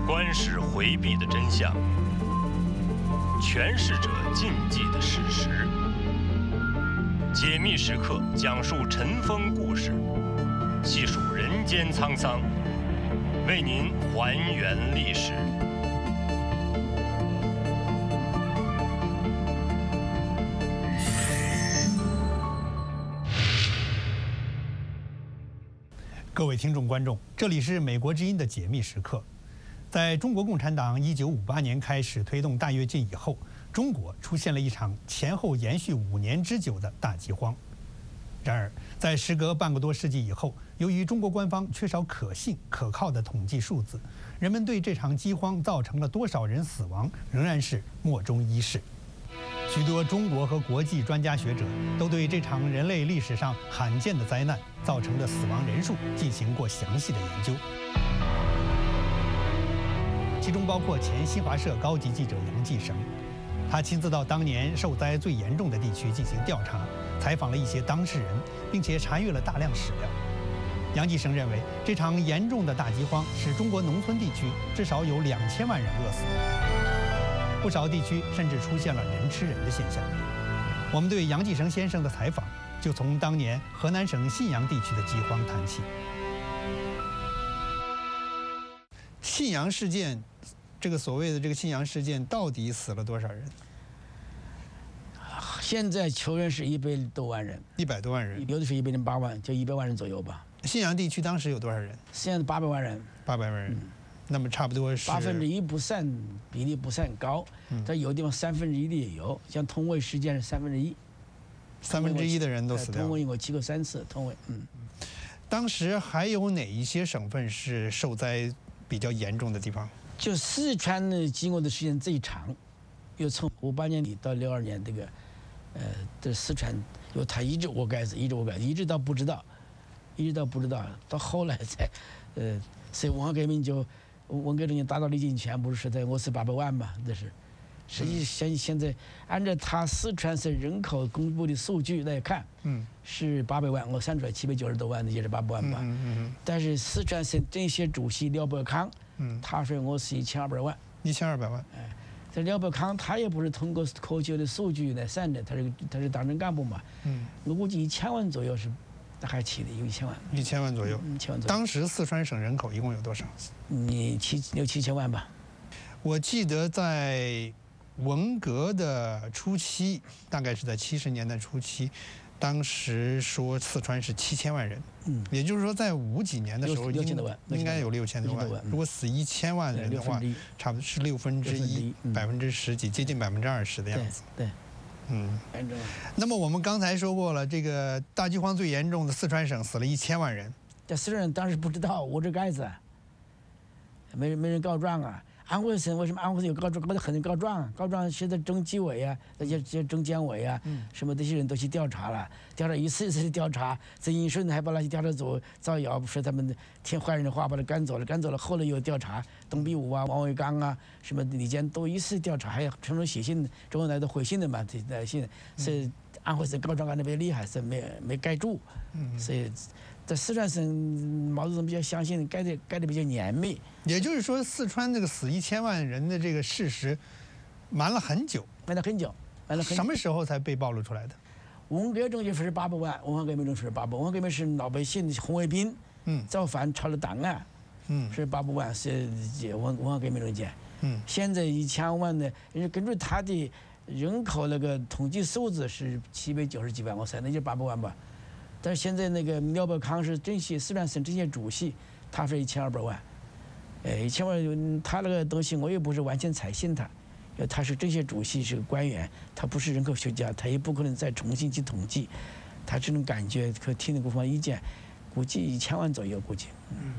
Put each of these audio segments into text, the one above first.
官史回避的真相，诠释者禁忌的事实。解密时刻讲述尘封故事，细数人间沧桑，为您还原历史。 各位听众观众，这里是美国之音的解密时刻。在中国共产党1958年开始推动大跃进以后，中国出现了一场前后延续5年之久的大饥荒。然而，在时隔半个多世纪以后，由于中国官方缺少可信可靠的统计数字，人们对这场饥荒造成了多少人死亡仍然是莫衷一是。许多中国和国际专家学者都对这场人类历史上罕见的灾难造成的死亡人数进行过详细的研究，其中包括前新华社高级记者杨继绳，他亲自到当年受灾最严重的地区进行调查，采访了一些当事人，并且查阅了大量史料。杨继绳认为，这场严重的大饥荒使中国农村地区至少有2000万人饿死。不少地区甚至出现了人吃人的现象。我们对杨继绳先生的采访，就从当年河南省信阳地区的饥荒谈起。信阳事件，这个所谓的这个信阳事件，到底死了多少人？ 现在求人是100多万人 ，100多万人， 有的是108万，就100万人左右吧。 信阳地区当时有多少人？ 现在800万人。 800万人。那么差不多是 1%不算比例不算高，但有地方1/3的也有，像通渭事件是1/3， 1/3的人都死掉了。 通渭我去过3次，通渭。 当时还有哪一些省份是受灾比较严重的地方？ 就四川呢，经过的时间最长，又从58年底到62年这个，这四川，有他一直我改，一直到不知道，到后来才，所以文化革命就。文革中间达到历尽全部是在饿死800万嘛，这是。实际现在按照他四川省人口公布的数据来看，是800万，我算出来790多万的也是800万吧。但是四川省政协主席廖伯康，他说饿死1200万。 1200万。 这廖伯康他也不是通过科学的数据来算的，他是党政干部嘛。我估计1000万左右是。还起的有1000万 ，1000万左右。 1000万左右。 当时四川省人口一共有多少 ？6、7千万吧。 我记得在文革的初期，大概是在70年代初期，当时说四川是7000万人。也就是说在50几年的时候，应该有6000多万。如果死1000万人的话，差不多是1/6%，10%几，接近20%的样子。 对。 那么我们刚才说过了，这个大饥荒最严重的四川省死了1000万人。 这四川人当时不知道捂着盖子，没人告状啊。安徽省为什么安徽省有告状？搞得很多告状，现在中纪委啊，那些中监委啊，什么这些人都去调查了，一次的调查。曾荫顺还把那些调查组造谣，说他们听坏人的话把他赶走了。后来又调查董必武啊、王维刚啊，什么李坚都一次调查，还有陈忠写信，周恩来都回信的嘛，这信是安徽省告状案特别厉害，是没盖住，所以。在四川省，毛泽东比较相信盖的比较严密。 也就是说，四川这个死1000万人的这个事实，瞒了很久。什么时候才被暴露出来的？ 文革中就说是800万，文化革命中说是800万，文化革命是老百姓红卫兵，造反抄了档案，是800万是文化革命中间。现在1000万呢，根据他的人口那个统计数字是790几万，我猜那就800万吧。但是现在那个廖伯康是四川省政协主席，他说1200万，1000万，他那个东西我也不是完全采信他，他是政协主席，是个官员，他不是人口学家，他也不可能再重新去统计，他这种感觉和听的各方意见，估计1000万左右，估计。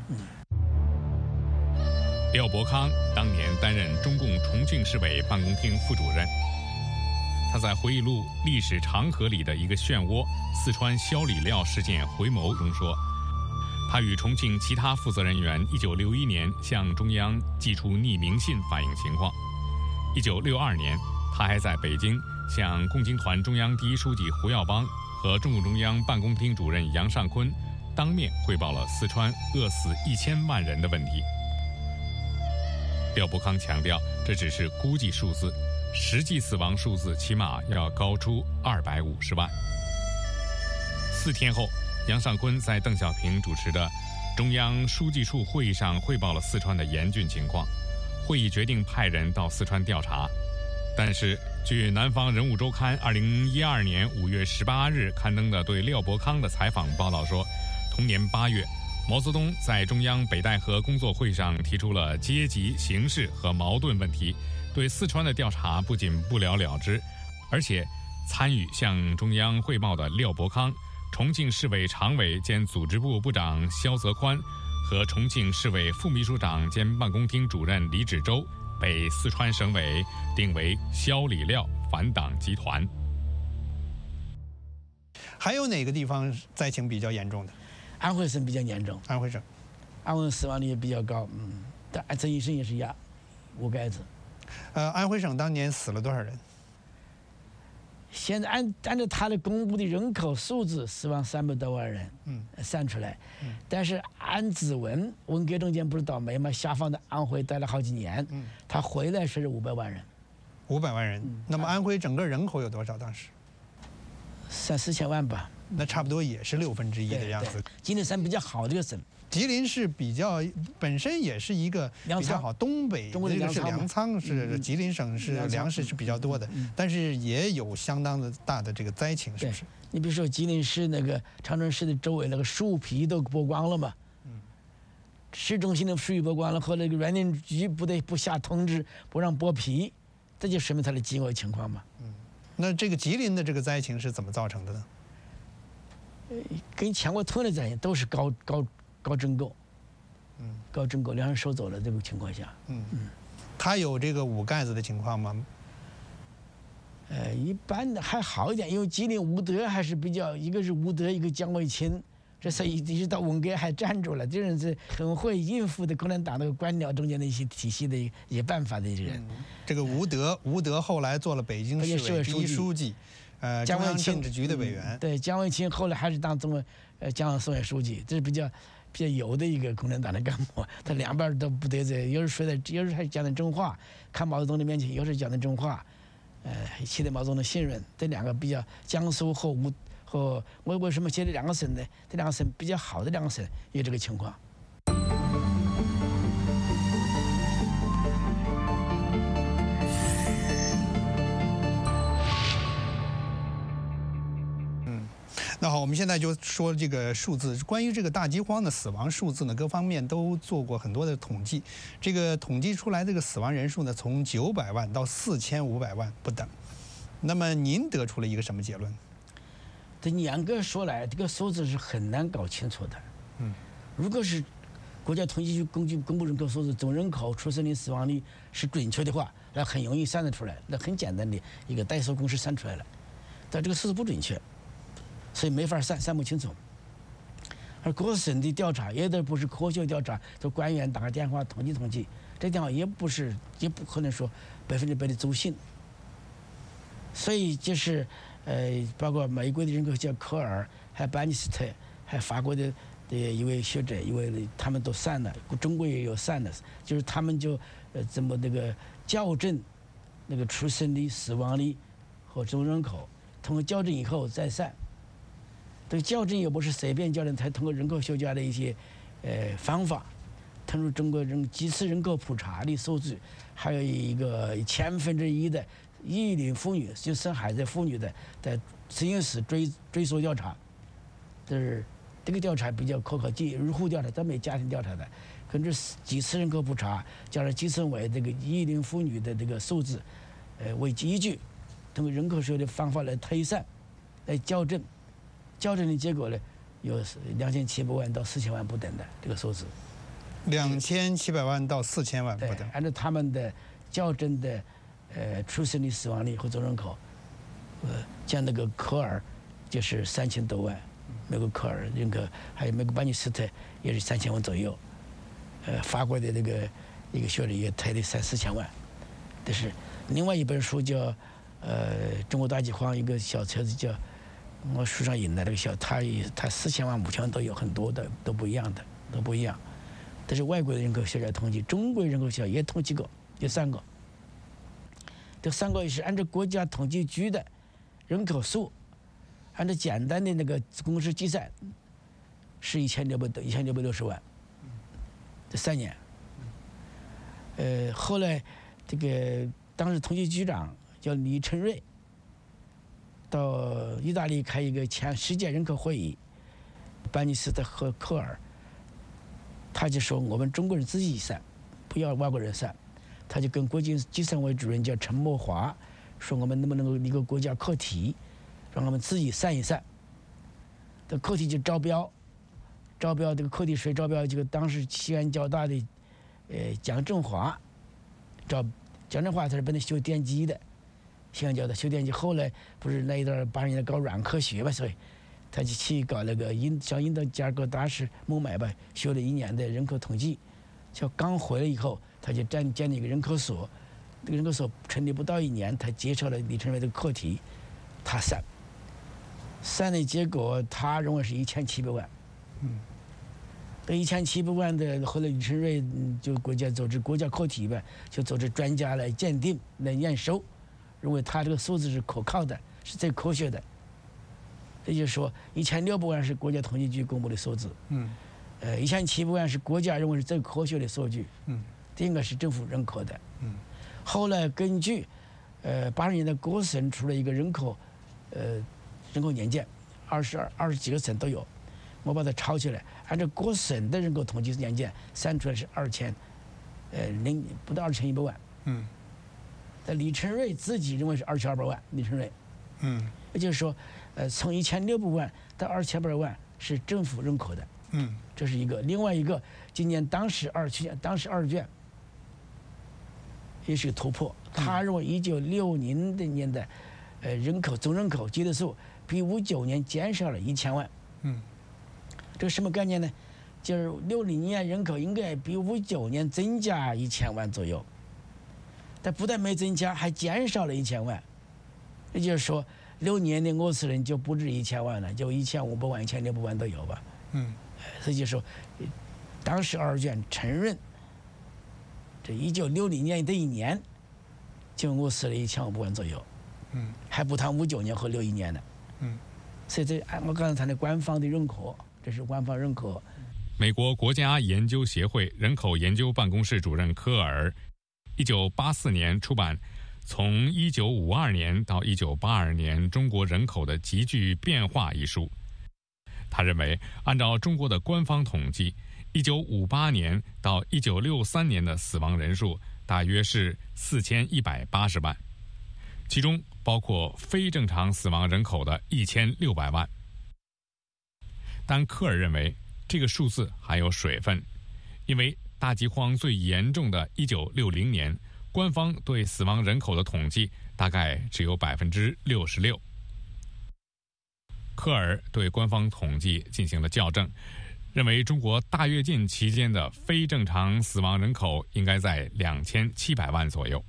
廖伯康当年担任中共重庆市委办公厅副主任。他在回忆录《历史长河里的一个漩涡：四川肖李廖事件回眸》中说，他与重庆其他负责人员1961年向中央寄出匿名信反映情况。1962年，他还在北京向共青团中央第一书记胡耀邦和中共中央办公厅主任杨尚昆当面汇报了四川饿死1000万人的问题。 廖伯康强调，这只是估计数字，实际死亡数字起码要高出250万。4天后，杨尚昆在邓小平主持的中央书记处会议上汇报了四川的严峻情况，会议决定派人到四川调查。但是，据南方人物周刊2012年5月18日刊登的对廖伯康的采访报道说，同年8月，毛泽东在中央北戴河工作会上提出了阶级、形势和矛盾问题，对四川的调查不仅不了了之，而且参与向中央汇报的廖伯康、重庆市委常委兼组织部部长肖泽宽和重庆市委副秘书长兼办公厅主任李芷洲被四川省委定为肖李廖反党集团。 还有哪个地方灾情比较严重的？ 安徽省比较严重。 安徽省， 安徽死亡率也比较高，但陈医生也是5个孩子。 安徽省当年死了多少人？ 现在按照他的公布的人口数字，死亡300多万人，算出来。但是按指纹，文革中间不是倒霉吗？下放到安徽待了好几年，他回来是500万人。 500万人。那么安徽整个人口有多少？当时 3、4千万吧。 那差不多也是1/6的样子。 吉林省比较好的一个省。 吉林是本身也是一个比较好，东北这个是粮仓，是吉林省是粮食是比较多的，但是也有相当的大的这个灾情，是不是？ 你比如说吉林市那个长春市的周围那个树皮都剥光了嘛，市中心的树皮剥光了，后来那个园林局不下通知不让剥皮，这就说明它的饥饿情况嘛。 那这个吉林的这个灾情是怎么造成的呢？ 跟全国同样的灾情都是高征购，高征购粮食收走了这个情况下， 它有这个5盖子的情况吗？ 一般还好一点，因为吉林吴德还是比较，一个是吴德，一个姜卫清，这是一直到文革还站住了，这人是很会应付的共产党那个官僚中间的一些体系的一些办法的一个人。 这个吴德后来做了北京市委第一书记。中央政治局的委员， 对，姜卫清后来还是当中江苏省委书记，这是比较有的一个共产党的干部，他两边都不得罪，有时还讲的真话，看毛泽东的面前有时讲的真话，取得毛泽东的信任，这两个比较江苏和我为什么写这2个省呢？这2个省比较好的2个省有这个情况。 那好，我们现在就说这个数字。关于这个大饥荒的死亡数字呢，各方面都做过很多的统计。这个统计出来这个死亡人数呢，从900万到4500万不等。那么您得出了一个什么结论？ 这严格说来，这个数字是很难搞清楚的。如果是国家统计局公布人口数字，总人口、出生率、死亡率是准确的话，那很容易算得出来，那很简单的一个代数公式算出来了。但这个数字不准确。所以没法算不清楚，而各省的调查也都不是科学调查，就官员打个电话统计，这电话也不可能说100%的走信。所以就是包括美国的人口学家科尔，还有班尼斯特，还有法国的一位学者，他们都算了，中国也有算的，就是他们就怎么那个校正那个出生率、死亡率和总人口，通过校正以后再算。这个校正也不是随便校正，才通过人口学家的一些方法，通过中国几次人口普查的数据，还有一个1/1000的育龄妇女就生孩子妇女的实验室追溯调查，就是这个调查比较可靠，入户调查，咱没家庭调查的，根据几次人口普查，加上计算为这个育龄妇女的这个数字为依据，通过人口学的方法来推算，来校正。校正的结果呢，有2700万到4000万不等的这个数字。 2700万到4000万不等。 按照他们的校正的出生率、死亡率和总人口，像那个科尔就是3000多万，美国科尔人口，还有美国班尼斯特也是3000万左右，法国的那个一个学者也推的3、4千万。但是另外一本书叫中国大饥荒，一个小册子叫。我书上引的这个他4000万、5000万都有，很多的都不一样的，都不一样。 这是外国的人口学家统计，中国人口学家也统计过，有3个。这3个也是按照国家统计局的人口数，按照简单的那个公式计算，是1660万。这3年。后来这个当时统计局长叫李成瑞，到意大利开一个前世界人口会议，班尼斯特和科尔，他就说我们中国人自己算，不要外国人算。他就跟国际计算委主任叫陈默华说，我们能不能够一个国家课题，让我们自己算一算。这课题就招标这个课题谁招标？这个当时西安交大的蒋振华，蒋振华他是本来修电机的，西安交大修电机，后来不是那一段把人家搞软科学吧，所以他就去搞那个像印度加尔各答是孟买吧，修了1年的人口统计，就刚回来以后，他就建了一个人口所，这个人口所成立不到1年，他接受了李成瑞的课题，他算的结果，他认为是1700万。这1700万的，后来李成瑞就国家组织国家课题吧，就组织专家来鉴定、来验收，认为他这个数字是可靠的，是最科学的。也就是说，1600万是国家统计局公布的数字。1700万是国家认为是最科学的数据。这应该是政府认可的。后来根据80年代各省出了一个人口年鉴，20几个省都有，我把它抄起来，按照各省的人口统计年鉴算出来是不到2100万。但李成瑞自己认为是2200万，李成瑞。也就是说，从1600万到2200万是政府认可的。这是一个。另外一个，今年当时二卷也是个突破。他认为1960年的总人口基的数比59年减少了1000万。这个什么概念呢？就是60年人口应该比59年增加1000万左右，但不但没增加，还减少了1000万。也就是说，6年的俄斯人就不止1000万了，就1500万、1600万都有吧。所以就说，当时2卷承认，这1960年的1年，就俄死了1500万左右。还不谈59年和61年呢。所以这我刚才谈的官方的认可，这是官方认可。 美国国家研究协会人口研究办公室主任科尔1984年出版《从1952年到1982年中国人口的急剧变化》一书。他认为，按照中国的官方统计，1958年到1963年的死亡人数大约是4180万，其中包括非正常死亡人口的1600万。但科尔认为，这个数字还有水分，因为大饥荒最严重的1960年，官方对死亡人口的统计大概只有66%。科尔对官方统计进行了校正，认为中国大跃进期间的非正常死亡人口应该在2700万左右。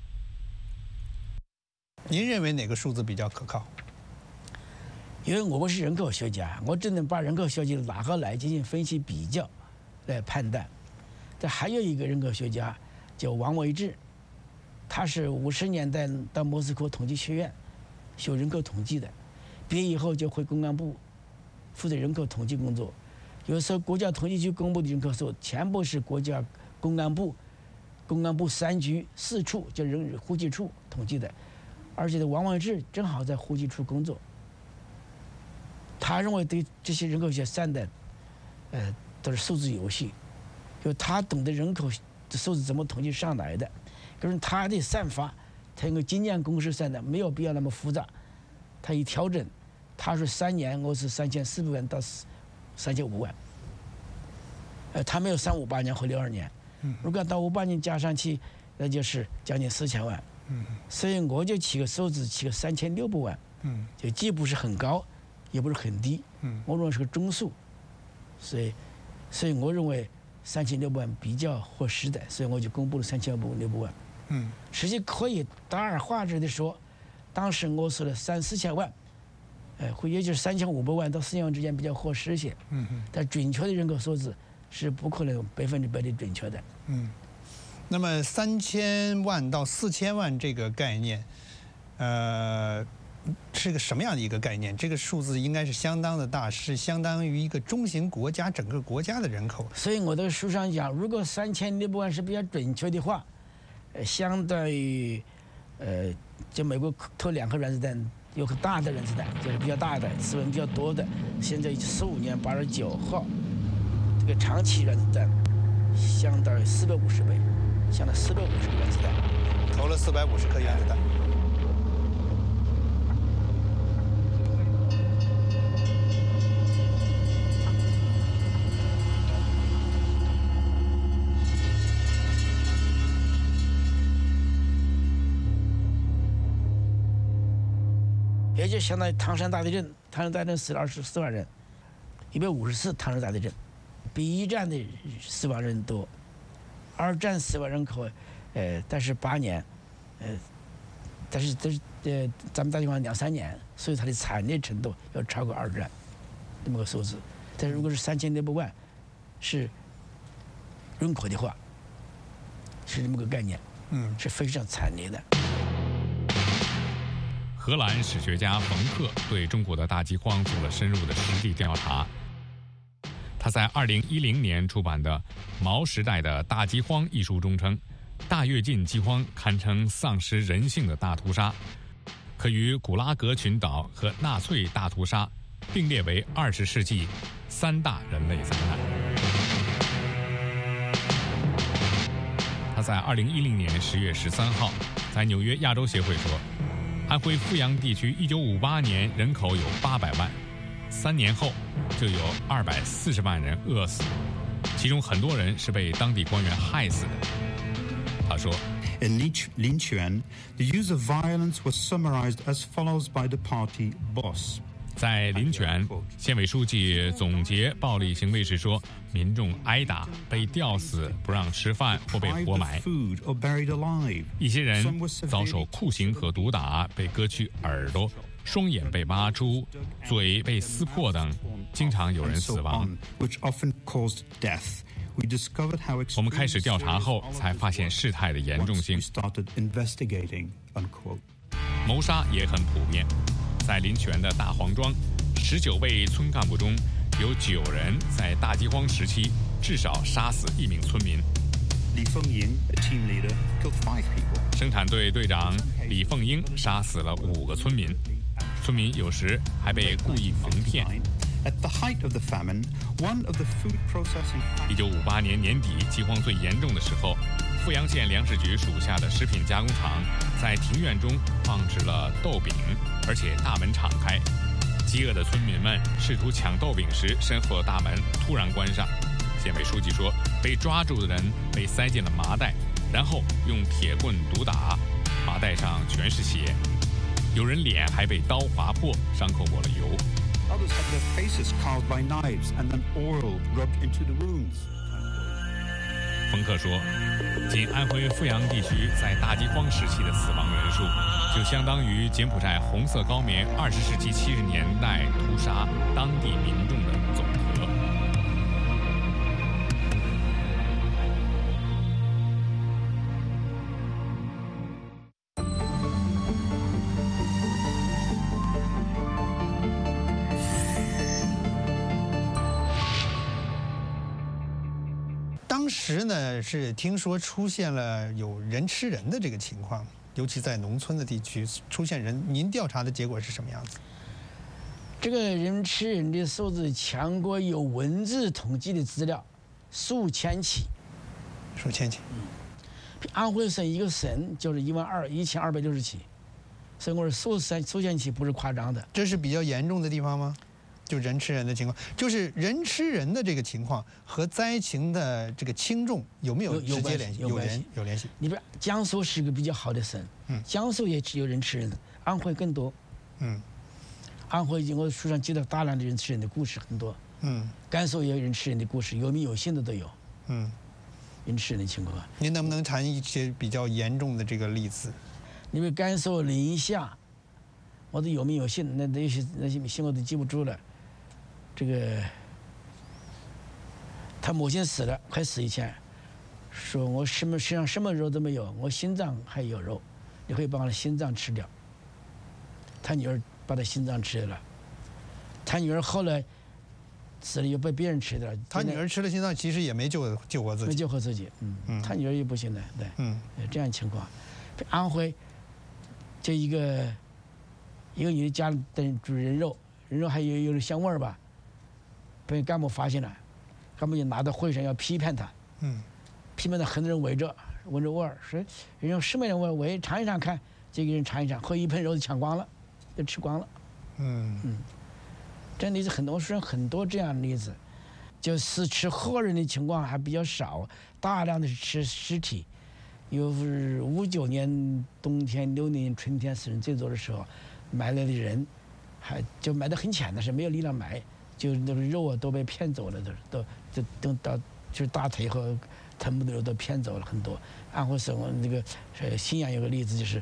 您认为哪个数字比较可靠？ 因为我不是人口学家，我只能把人口数据拿过来进行分析比较，来判断。这还有一个人口学家叫王维志，他是50年代到莫斯科统计学院学人口统计的，毕业以后就回公安部负责人口统计工作。有时候国家统计局公布的人口数全部是国家公安部3局4处叫户籍处统计的，而且王维志正好在户籍处工作。他认为对这些人口学算的，都是数字游戏，就他懂得人口的数字怎么统计上来的，可是他的算法，他用经验公式算的，没有必要那么复杂。他一调整，他说3年我是3400万到3500万，他没有算58年和62年，如果到58年加上去，那就是将近4000万。所以我就起个数字，起个3600万，就既不是很高，也不是很低，我认为是个中数，所以我认为3600万比较合适的，所以我就公布了3600万。实际可以大而化之的说，当时我说了3-4千万，也就是3500万到4千万之间比较合适一些。但准确的人口数字是不可能100%的准确的。 那么3000万到4000万这个概念，是个什么样的一个概念？这个数字应该是相当的大，是相当于一个中型国家整个国家的人口。 所以我在书上讲，如果3600万是比较准确的话，相当于就美国投2颗原子弹，有个大的原子弹，就是比较大的、死亡比较多的，现在15年8月9号，这个长期原子弹相当于450倍，相当于450个原子弹， 投了450颗原子弹。 也就相当于唐山大地震，唐山大地震死了24万人，150次唐山大地震，比1战的死亡人多。2战死亡人口，但是8年，但是咱们打地方2-3年，所以它的惨烈程度要超过2战，这么个数字。但是如果是3600万，是人口的话，是这么个概念，是非常惨烈的。 荷兰史学家冯克对中国的大饥荒做了深入的实地调查。他在2010年出版的《毛时代的大饥荒》一书中称，大跃进饥荒堪称丧失人性的大屠杀，可与古拉格群岛和纳粹大屠杀并列为20世纪3大人类灾难。他在2010年10月13号在纽约亚洲协会说，安徽阜阳地区1958年人口有800万，3年后就有240万人饿死，其中很多人是被当地官员害死的。他说 In Linquan, the use of violence was summarized as follows by the party boss. 在临泉，县委书记总结暴力行为时说，民众挨打、被吊死、不让吃饭或被活埋，一些人遭受酷刑和毒打，被割去耳朵、双眼被挖出、嘴被撕破等，经常有人死亡。我们开始调查后，才发现事态的严重性。谋杀也很普遍。在临泉的大黄庄，19位村干部中有9人在大饥荒时期至少杀死1名村民。 李凤英 team leader killed 5 people. 生产队队长李凤英杀死了5个村民，村民有时还被故意蒙骗。1958年年底，饥荒最严重的时候，阜阳县粮食局属下的食品加工厂在庭院中放置了豆饼，而且大门敞开。饥饿的村民们试图抢豆饼时，身后的大门突然关上。县委书记说，被抓住的人被塞进了麻袋，然后用铁棍毒打，麻袋上全是血，有人脸还被刀划破，伤口抹了油。 Others had their faces carved by knives and then oil rubbed into the wounds. 冯克说，仅安徽阜阳地区在大饥荒时期的死亡人数，就相当于柬埔寨红色高棉20世纪70年代屠杀当地民众的总和。 当时呢是听说出现了有人吃人的这个情况，尤其在农村的地区出现人。您调查的结果是什么样子？ 这个人吃人的数字强过有文字统计的资料，数千起。 数千起。 安徽省一个省就是1260起，所以我说数千起不是夸张的。 这是比较严重的地方吗？就人吃人的情况，就是人吃人的这个情况和灾情的这个轻重有没有直接联系？有联系。 你比如江苏是个比较好的省，江苏也只有人吃人，安徽更多。安徽我书上记得大量的人吃人的故事很多。甘肃也有人吃人的故事，有名有姓的都有。人吃人的情况。 您能不能谈一些比较严重的这个例子？ 因为甘肃临夏，我都有名有姓，那些姓我都记不住了。这个他母亲死了，快死以前，说我身上什么肉都没有，我心脏还有肉，你可以把我的心脏吃掉。他女儿把他心脏吃了，他女儿后来死了又被别人吃掉。 他女儿吃了心脏，其实也没救活自己。 没救活自己，他女儿也不行的，对，这样情况。安徽就一个女的家里煮人肉还有点香味儿吧，被干部发现了，干部就拿到会上要批判他，批判他很多人围着闻着味儿，说人家什么人我也尝一尝看，这个人尝一尝，喝一盆肉就抢光了，就吃光了，这例子很多，说很多这样的例子，就是吃活人的情况还比较少，大量的是吃尸体。有59年冬天、60年春天死人最多的时候，埋来的人，还就埋得很浅的是没有力量埋，就那个肉啊都被骗走了，都到就是大腿和臀部的肉都骗走了很多。安徽省那个信阳有个例子，就是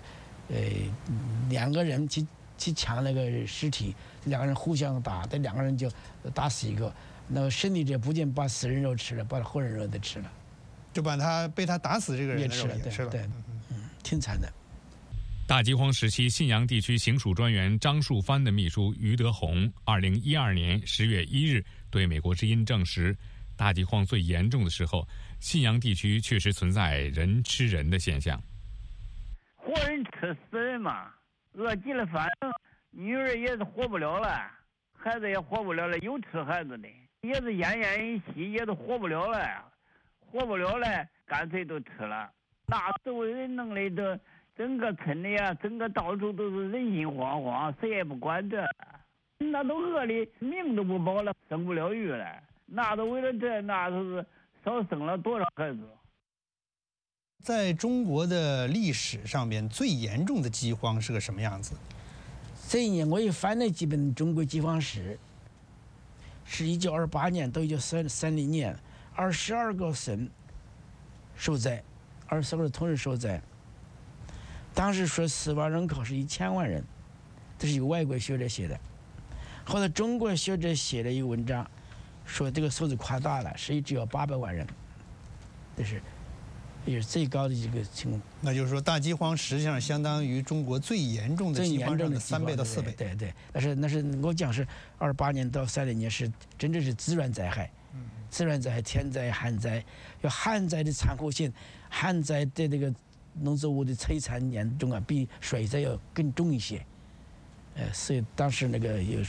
2个人去抢那个尸体，2个人互相打，这2个人就打死一个，那个胜利者不仅把死人肉吃了，把活人肉都吃了。就把被他打死这个人的肉也吃了，对，挺惨的。 大饥荒时期，信阳地区行署专员张树藩的秘书于德宏，2012年10月1日对美国之音证实，大饥荒最严重的时候，信阳地区确实存在人吃人的现象。 活人吃死人嘛，饿极了，反正女儿也是活不了了，孩子也活不了了，有吃孩子的，也是奄奄一息，也是活不了了。活不了了，干脆都吃了。那周围人弄的都整个村里啊，整个到处都是人心惶惶，谁也不管这，那都饿的命都不保了，生不了育了。那都为了这，那都是少生了多少孩子。 在中国的历史上面，最严重的饥荒是个什么样子？ 这一年我也翻了几本中国饥荒史，是1928年到1930年。22个省受灾，22个同时受灾。当时说死亡人口是1000万人，这是一个外国学者写的。后来中国学者写了一个文章，说这个数字夸大了，实际只有800万人，这是也是最高的一个情况。 那就是说，大饥荒实际上相当于中国最严重的饥荒上的3倍到4倍。 对，那是我讲是28年到30年是真正是自然灾害。自然灾害、天灾、旱灾，有旱灾的残酷性，旱灾对这个农作物的摧残严重啊，比水灾要更重一些。所以当时那个有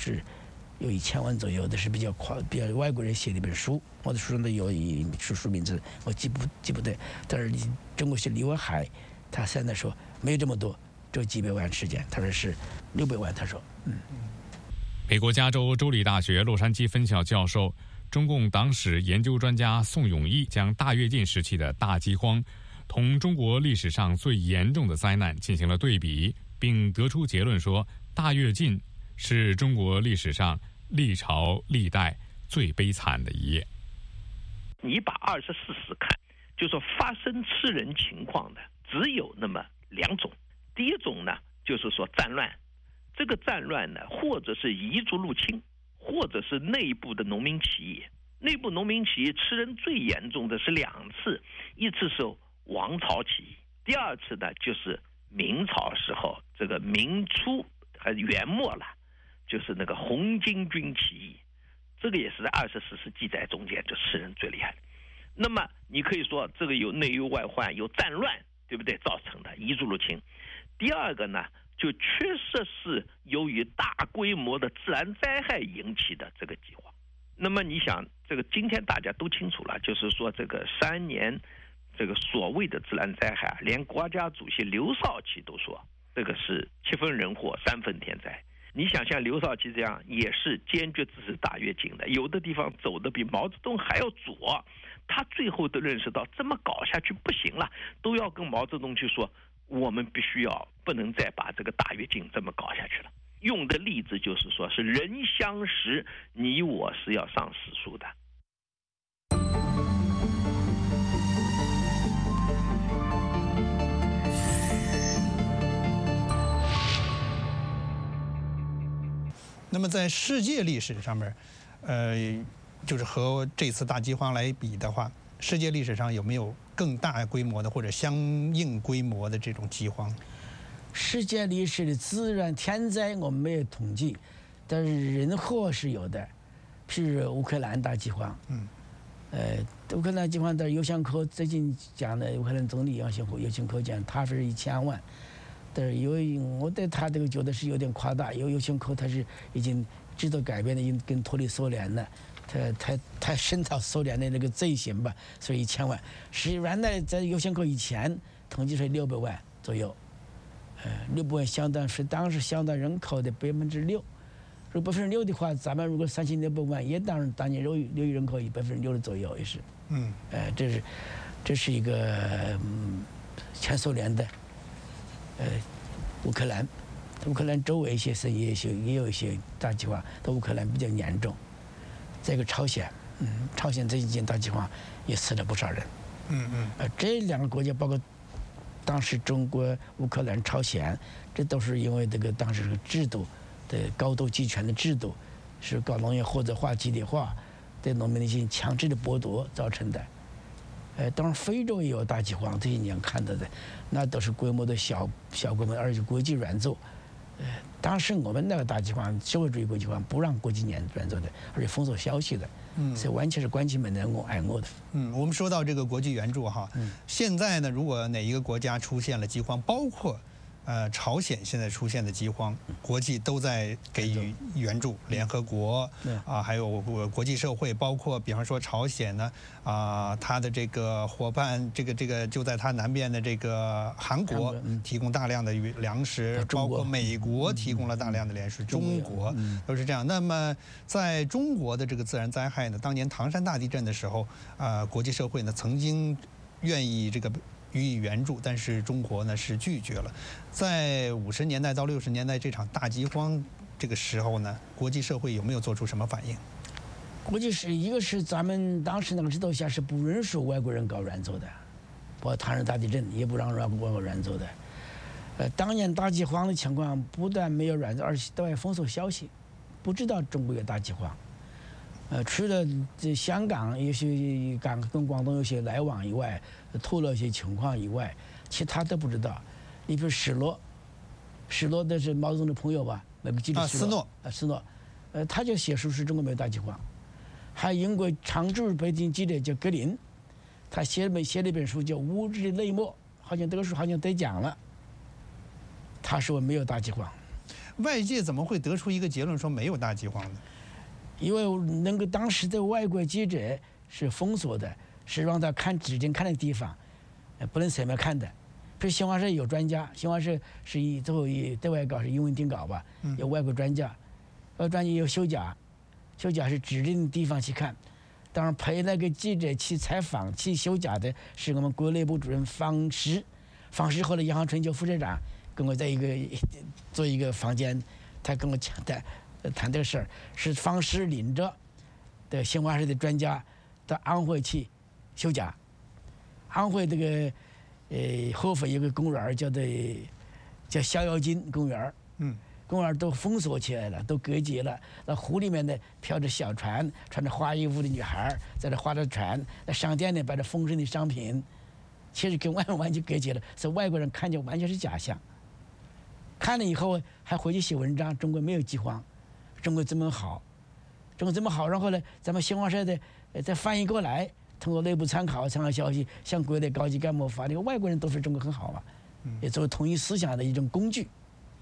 1000万左右的是比较外国人写的一本书，我的书上都有书名字，我记不得。但是中国学李文海，他现在说没有这么多，只有几百万时间，他说是600万，他说。 美国加州州立大学洛杉矶分校教授。中共党史研究专家宋永毅将大跃进时期的大饥荒同中国历史上最严重的灾难进行了对比，并得出结论说，大跃进是中国历史上历朝历代最悲惨的一页。 你把24史看，就说发生吃人情况的只有那么2种。第一种呢，就是说战乱，这个战乱呢，或者是彝族入侵，或者是内部的农民起义。内部农民起义吃人最严重的是2次，一次是王朝起义，第2次呢就是明朝时候这个明初还是元末了，就是那个红巾军起义，这个也是在24史记载中间就吃人最厉害的。那么你可以说这个有内忧外患，有战乱，对不对？造成的彝族入侵。第2个呢，就确实是由于大规模的自然灾害引起的这个饥荒。那么你想，这个今天大家都清楚了，就是说这个3年这个所谓的自然灾害，连国家主席刘少奇都说这个是7分人祸3分天灾。你想像刘少奇这样也是坚决支持大跃进的，有的地方走的比毛泽东还要左，他最后都认识到这么搞下去不行了，都要跟毛泽东去说，我们必须要不能再把这个大跃进这么搞下去了。用的例子就是说是人相识，你我是要上史书的。 那么在世界历史上面， 就是和这次大饥荒来比的话，世界历史上有没有更大规模的或者相应规模的这种饥荒？ 世界历史的自然天灾我们没有统计，但是人祸是有的，譬如乌克兰大饥荒。乌克兰饥荒的尤先科最近讲的，乌克兰总理尤先科讲，他是1000万，但是因为我对他这个觉得是有点夸大，因为尤先科他是已经制度改变的，已经跟脱离苏联了。他声讨苏联的那个罪行吧，所以1000万。是原来在尤先科以前统计是600万左右，600万相当是当时相当人口的6%。如果6%的话，咱们如果3600万，也当年由于人口以6%左右也是。这是一个前苏联的乌克兰周围一些省也有一些大饥荒，但乌克兰比较严重。再一个朝鲜，朝鲜这几年大饥荒也死了不少人。这2个国家，包括当时中国、乌克兰、朝鲜，这都是因为这个当时这个制度的高度集权的制度，是搞农业货币化、集体化，对农民的一些强制的剥夺造成的。当然非洲也有大饥荒，这些年看到的，那都是规模的小规模，而且国际援助。当时我们那个大饥荒，社会主义国际化不让国际援助的，而且封锁消息的，所以完全是关起门来挨饿的。 我们说到这个国际援助哈，现在呢，如果哪一个国家出现了饥荒，包括朝鲜现在出现的饥荒，国际都在给予援助，联合国还有国际社会，包括比方说朝鲜呢它的这个伙伴，这个就在它南边的这个韩国提供大量的粮食，包括美国提供了大量的粮食，中国都是这样。那么在中国的这个自然灾害呢，当年唐山大地震的时候，国际社会呢曾经愿意这个予以援助，但是中国呢是拒绝了。在50年代到60年代这场大饥荒这个时候呢，国际社会有没有做出什么反应？ 国际是一个是咱们当时那个制度下是不允许外国人搞援助的，包括唐山大地震也不让外国援助的。当年大饥荒的情况不但没有援助，而且对外封锁消息，不知道中国有大饥荒。除了这香港有些跟广东有些来往以外，透露一些情况以外，其他都不知道。你比如史诺的是毛泽东的朋友吧，那个记者斯诺，他就写书是中国没有大饥荒。还有英国常驻北京记者叫格林，他写了一本书叫《无知的内幕》，好像这个书好像得奖了。他说没有大饥荒。 外界怎么会得出一个结论说没有大饥荒呢？ 因为那个当时的外国记者是封锁的，是让他看指定看的地方，不能随便看的。比如新华社有专家，新华社是最后对外稿是英文定稿吧，有外国专家，专家有休假是指定的地方去看。当然陪那个记者去采访去休假的是我们国内部主任方石后来央行春秋副社长跟我在做一个房间，他跟我谈这个事儿，是方石领着的新华社的专家到安徽去休假。安徽这个合肥有个公园叫逍遥津公园，公园都封锁起来了，都隔绝了。那湖里面呢飘着小船，穿着花衣服的女孩在那划着船。那商店呢摆着丰盛的商品，其实跟外面完全隔绝了，所以外国人看见完全是假象。看了以后还回去写文章，中国没有饥荒。中国这么好，然后呢，咱们新华社的再翻译过来，通过内部参考消息，向国内高级干部发，那个外国人都说中国很好嘛，也作为统一思想的一种工具。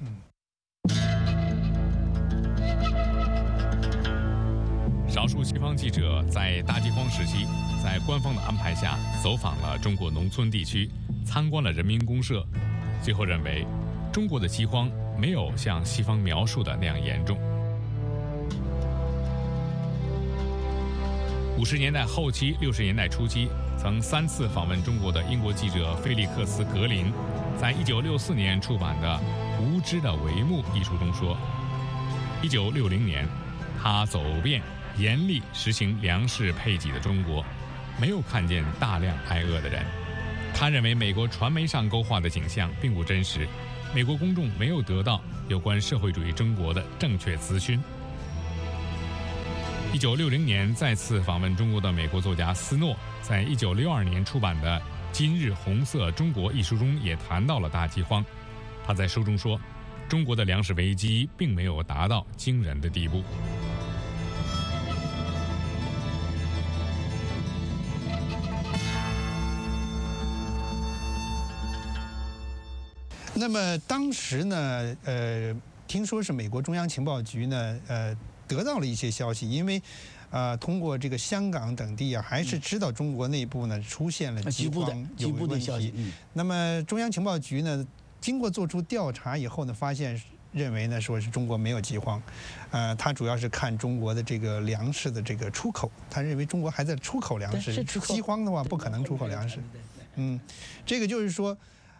少数西方记者在大饥荒时期，在官方的安排下走访了中国农村地区，参观了人民公社，最后认为中国的饥荒没有像西方描述的那样严重。50年代后期、60年代初期，曾3次访问中国的英国记者菲利克斯·格林，在1964年出版的《无知的帷幕》一书中说，1960年，他走遍严厉实行粮食配给的中国，没有看见大量挨饿的人。他认为美国传媒上勾画的景象并不真实，美国公众没有得到有关社会主义中国的正确资讯。 1960年再次访问中国的美国作家斯诺，在1962年出版的《今日红色中国》一书中也谈到了大饥荒。他在书中说，中国的粮食危机并没有达到惊人的地步。 那么当时呢，听说是美国中央情报局呢，得到了一些消息，因为，通过这个香港等地啊，还是知道中国内部呢出现了饥荒有问题。那么中央情报局呢，经过做出调查以后呢，认为呢说是中国没有饥荒，他主要是看中国的这个粮食的这个出口，他认为中国还在出口粮食，饥荒的话不可能出口粮食。这个就是说，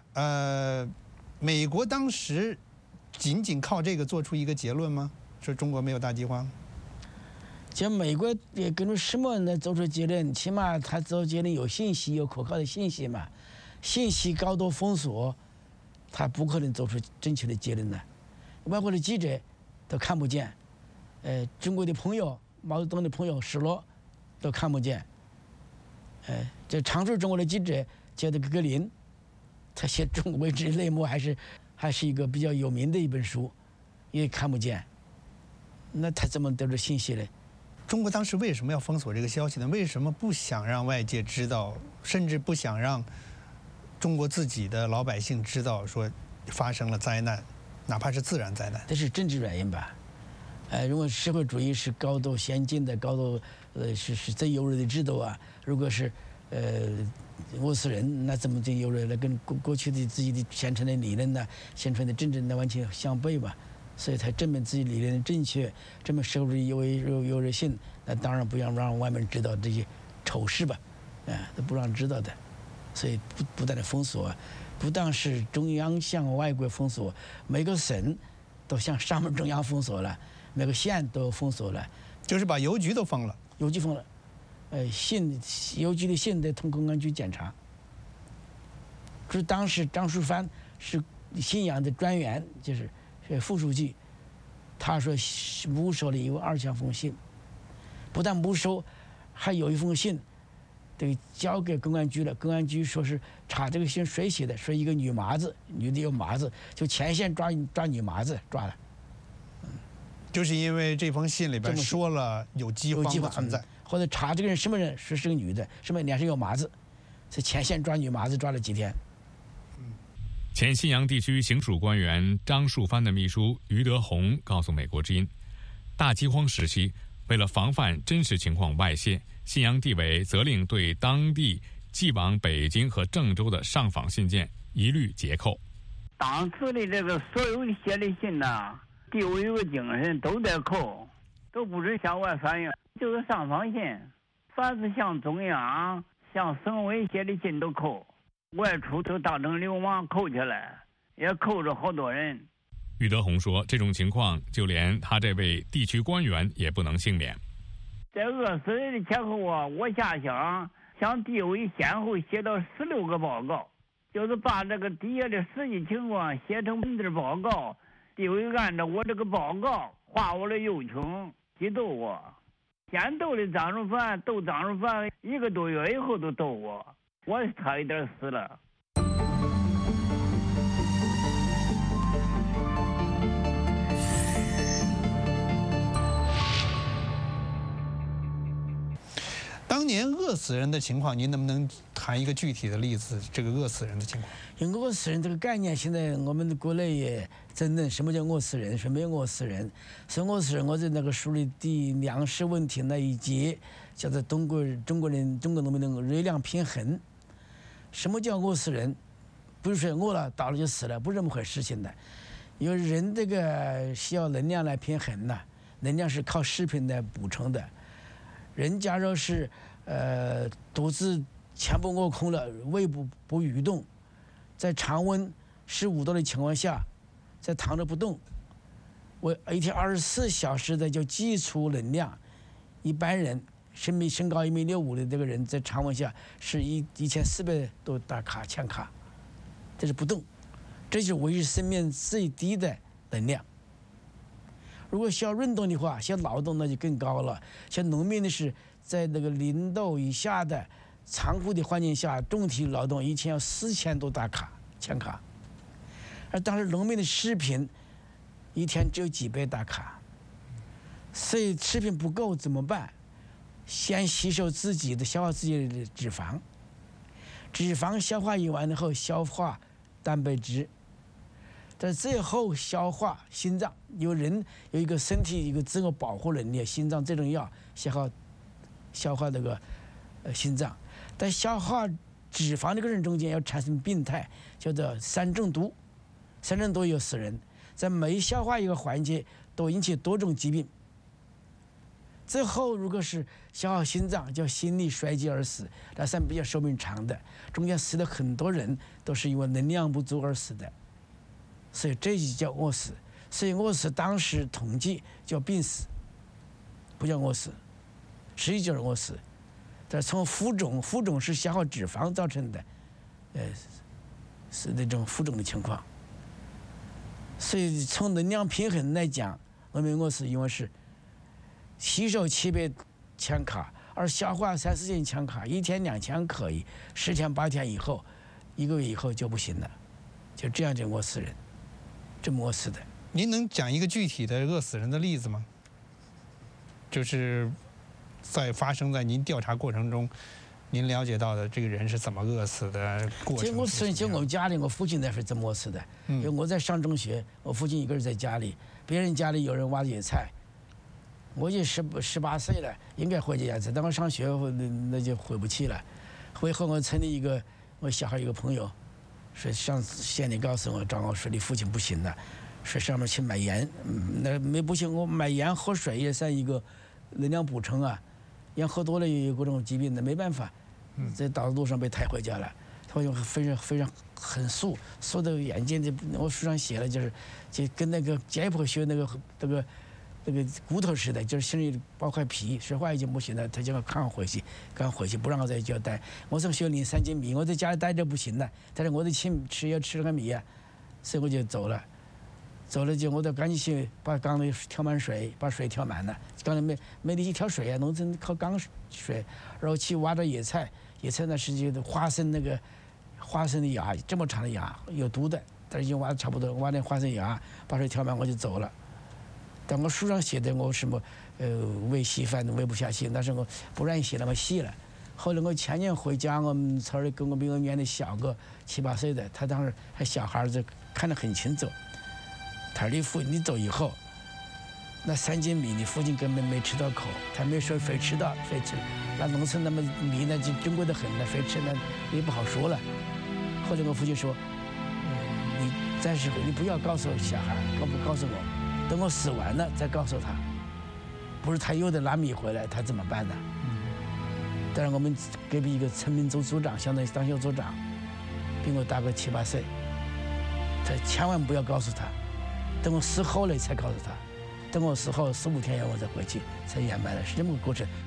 美国当时仅仅靠这个做出一个结论吗？说中国没有大饥荒？ 就美国也根据什么呢做出结论？起码他做结论有信息，有可靠的信息嘛。信息高度封锁，他不可能做出正确的结论的。外国的记者都看不见，中国的朋友、毛泽东的朋友史罗都看不见。这常驻中国的记者叫做格林，他写中国未知内幕还是一个比较有名的一本书，也看不见。那他怎么得到信息呢？ 中国当时为什么要封锁这个消息呢？为什么不想让外界知道，甚至不想让中国自己的老百姓知道说发生了灾难，哪怕是自然灾难？ 这是政治原因吧？如果社会主义是高度先进的、高度是最优越的制度啊，如果是饿死人，那怎么最优越了？跟过去的自己的宣传的理论呢、宣传的政治呢完全相悖吧？所以他证明自己理论的正确，证明社会主义优越性，那当然不要让外面知道这些丑事吧，都不让知道的，所以不断的封锁，不但是中央向外国封锁，每个省都向上面中央封锁了，每个县都封锁了， 就是把邮局都封了， 邮局封了，邮局的信得通公安局检查。就是当时张树藩是信阳的专员，就是副书记，他说没收了有2000封信，不但没收，还有一封信得交给公安局了。公安局说是查这个信谁写的，说一个女麻子，女的有麻子，就前线抓女麻子抓了。 就是因为这封信里边说了有饥荒的存在， 或者查这个人什么人，说是个女的，什么脸上有麻子，在前线抓女麻子抓了几天。 前信阳地区行署官员张树藩的秘书余德宏告诉美国之音，大饥荒时期，为了防范真实情况外泄，信阳地委责令对当地寄往北京和郑州的上访信件一律截扣。 当时的这个所有的写的信呐，地委有个精神都得扣，都不是向外反映，就是上访信，凡是向中央、向省委写的信都扣。外出都当成流氓扣起来，也扣着好多人。 余德宏说，这种情况就连他这位地区官员也不能幸免。 在饿死人的前后啊，我下乡向地委先后写了16个报告，就是把这个底下的实际情况写成文字报告，地委按照我这个报告划我的右穷，激斗我。先斗的张树藩，斗张树藩1个多月以后都斗我。我差一点死了。 当年饿死人的情况，您能不能谈一个具体的例子？这个饿死人的情况。 因为饿死人这个概念，现在我们的国内也争论什么叫饿死人，什么叫饿死人。所以饿死人，我在那个书里的粮食问题那一节，叫做中国农民的热量平衡。什么叫饿死人？不是说饿了倒了就死了，不是这么回事情的。因为人这个需要能量来平衡的，能量是靠食品来补充的。人假如是肚子全部饿空了，胃部不蠕动，在常温15度的情况下，在躺着不动，我一天24小时的就挤出能量。一般人身高1.65米的这个人，在常温下是1400多大卡千卡，这是不动，这就是维持生命最低的能量。 如果小运动的话，小劳动那就更高了。像农民的是在那个0度以下的残酷的环境下，重体力劳动一天要4000多大卡千卡，而当时农民的食品一天只有几百大卡，所以食品不够怎么办？先吸收自己的消化自己的脂肪，脂肪消化完了后消化蛋白质，在最后消化心脏。人有一个身体一个自我保护能力，心脏最重要，消化那个心脏。在消化脂肪这个人中间要产生病态，叫做三中毒。三中毒有死人，在每消化一个环节都引起多种疾病。最后如果是消耗心脏，叫心力衰竭而死，那算比较寿命长的。中间死的很多人都是因为能量不足而死的，所以这就叫饿死。所以饿死当时统计叫病死，不叫饿死，实际就是饿死。但从浮肿是消耗脂肪造成的，是那种浮肿的情况。所以从能量平衡来讲，我们饿死因为是吸收700千卡，而消化3-4千千卡，一天2000可以，10天8天以后，1个月以后就不行了，就这样就饿死人，这么饿死的。 您能讲一个具体的饿死人的例子吗？就是发生在您调查过程中，您了解到的这个人是怎么饿死的过程？ 我是就我家里，我父亲那是怎么饿死的？因为我在上中学，我父亲一个人在家里，别人家里有人挖野菜。我就18岁了，应该回家去。等我上学那就回不去了。回后我村里我小孩一个朋友，说上县里告诉我，找我说你父亲不行了，说上面去买盐。那没不行，我买盐喝水也算一个能量补充啊。盐喝多了也有各种疾病的，没办法，在道路上被抬回家了。他用非常很素的眼睛，我书上写了，就跟那个解剖学那个骨头似的，就是心里包块皮，说话已经不行了，他就要赶回去，不让我在家待。我从学领3斤米，我在家里待着不行了，但是我得要吃个米啊，所以我就走了就我得赶紧去把缸里挑满水，把水挑满了，缸里没力气挑水啊，农村靠缸水，然后去挖着野菜呢是就花生的芽，这么长的芽有毒的，但是已经挖的差不多，挖点花生芽，把水挑满我就走了。但我书上写的我什么喂稀饭喂不下去，但是我不愿意写那么细了。后来我前年回家，我们村里跟我比我年龄小个7、8岁的，他当时还小孩子，看得很清楚。他说你走以后，那3斤米你父亲根本没吃到口，他没说非吃了。那农村那么米那就珍贵得很了，非吃那也不好说了。后来我父亲说，你暂时你不要告诉小孩，不告诉我。等我死完了再告诉他，不是他又得拿米回来，他怎么办呢？但是我们隔壁一个村民组组长，相当于当小组长，比我大个7、8岁，他千万不要告诉他，等我死后了才告诉他，等我死后4、5天以后我再回去才圆满了，是这么个过程。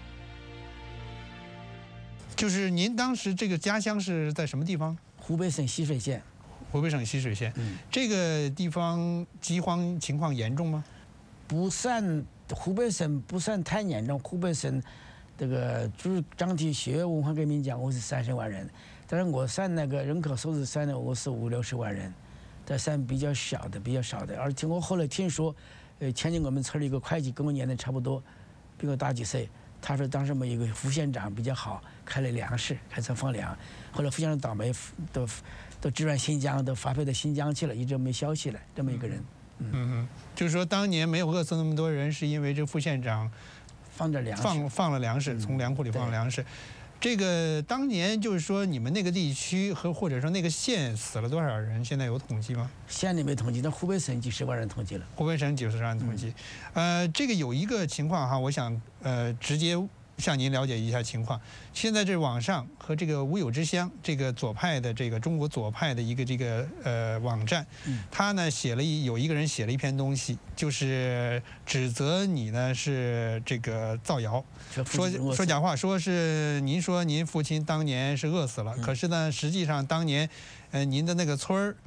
就是您当时这个家乡是在什么地方？ 湖北省浠水县。 湖北省浠水县，这个地方饥荒情况严重吗？ 不算，湖北省不算太严重。湖北省这个就是张体学文化革命讲，我是30万人，但是我算那个人口数字算的，我是50、60万人，这算比较少的。而且我后来听说，前年我们村里一个会计跟我年龄差不多，比我大几岁。他说当时我们有个副县长比较好，开了粮食，开始放粮。后来副县长倒霉，都支援新疆，都发配到新疆去了，一直没消息了。这么一个人， 就是说当年没有饿死那么多人，是因为这副县长放了粮食，从粮库里放了粮食。这个当年就是说你们那个地区或者说那个县死了多少人？现在有统计吗？ 县里没统计，但湖北省几十万人统计了。 湖北省几十万统计，这个有一个情况哈，我想直接向您了解一下情况。现在这网上和这个无有之乡这个左派的这个中国左派的一个这个网站，他呢有一个人写了一篇东西，就是指责你呢是这个造谣，说假话，说是您说您父亲当年是饿死了，可是呢实际上当年您的那个村儿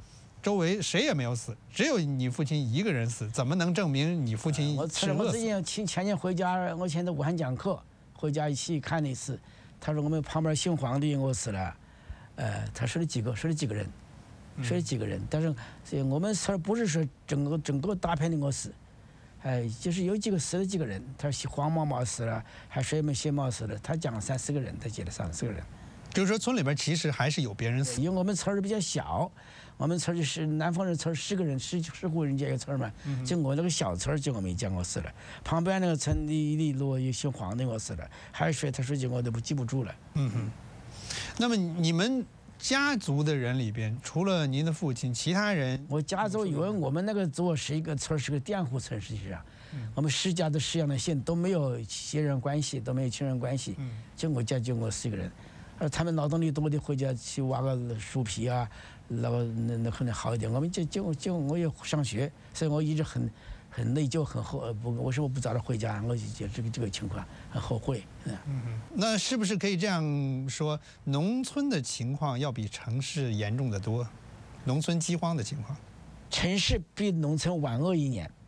周围谁也没有死，只有你父亲一个人死，怎么能证明你父亲是饿死？ 我前年回家，我现在武汉讲课，回家一起看了一次。他说我们旁边姓黄的饿死了，他说了几个人，但是我们村不是说整个大片的饿死，就是有死了几个人。他说黄毛毛死了，还谁们谢毛死了，他讲3、4个人，他记了3、4个人。 就是说村里边其实还是有别人死， 因为我们村儿比较小，我们村就是南方人村10个人10户人家一个村嘛，就我那个小村就我没见过死了。旁边那个村里落有姓黄的我死了，还有谁他说我都记不住了。 那么你们家族的人里边，除了您的父亲，其他人？ 我家族因为我们那个族是一个村是个佃户村，实际上，我们10家的10样的姓都没有血缘关系，都没有亲人关系，就我家就我4个人。他们劳动力多的回家去挖个树皮啊，那可能好一点。我们就我也上学，所以我一直很内疚，很后为什么不早点回家？我就这个情况很后悔。 那是不是可以这样说，农村的情况要比城市严重得多？农村饥荒的情况， 城市比农村晚饿一年。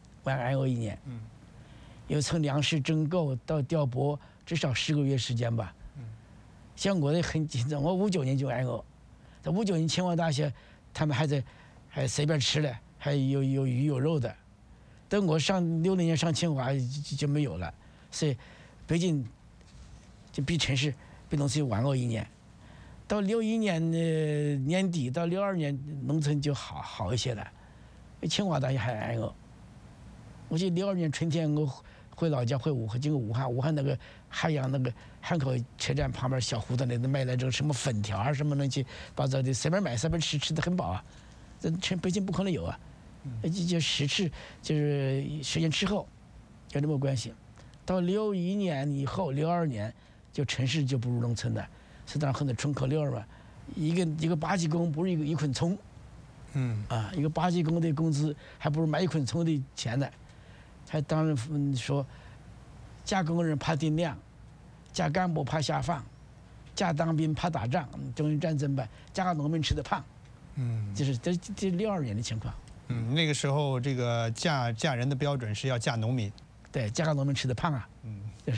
有从粮食征购到调拨，至少10个月时间吧。像我的很紧张，我59年就挨饿，在59年清华大学，他们还随便吃了，还有鱼有肉的。等我60年上清华就没有了，所以北京就比城市比农村晚饿1年。到61年的年底到62年，农村就好一些了。清华大学还挨饿。我记得62年春天我回老家，经过武汉那个海洋那个汉口车站旁边小胡同里头卖那种什么粉条啊，什么乱七八糟的，随便买随便吃得很饱啊。这北京不可能有啊，就10次就是10年之后有这么关系。到61年以后，62年就城市就不如农村了，所以当然很多村口溜嘛，一个8级工不如一捆葱，一个8级工的工资还不如买1捆葱的钱呢。还当然说，嫁工人怕定量，嫁干部怕下放，嫁当兵怕打仗，中日战争吧，嫁个农民吃得胖，就是这62年的情况。 那个时候这个嫁人的标准是要嫁农民， 对，嫁个农民吃得胖啊，就是。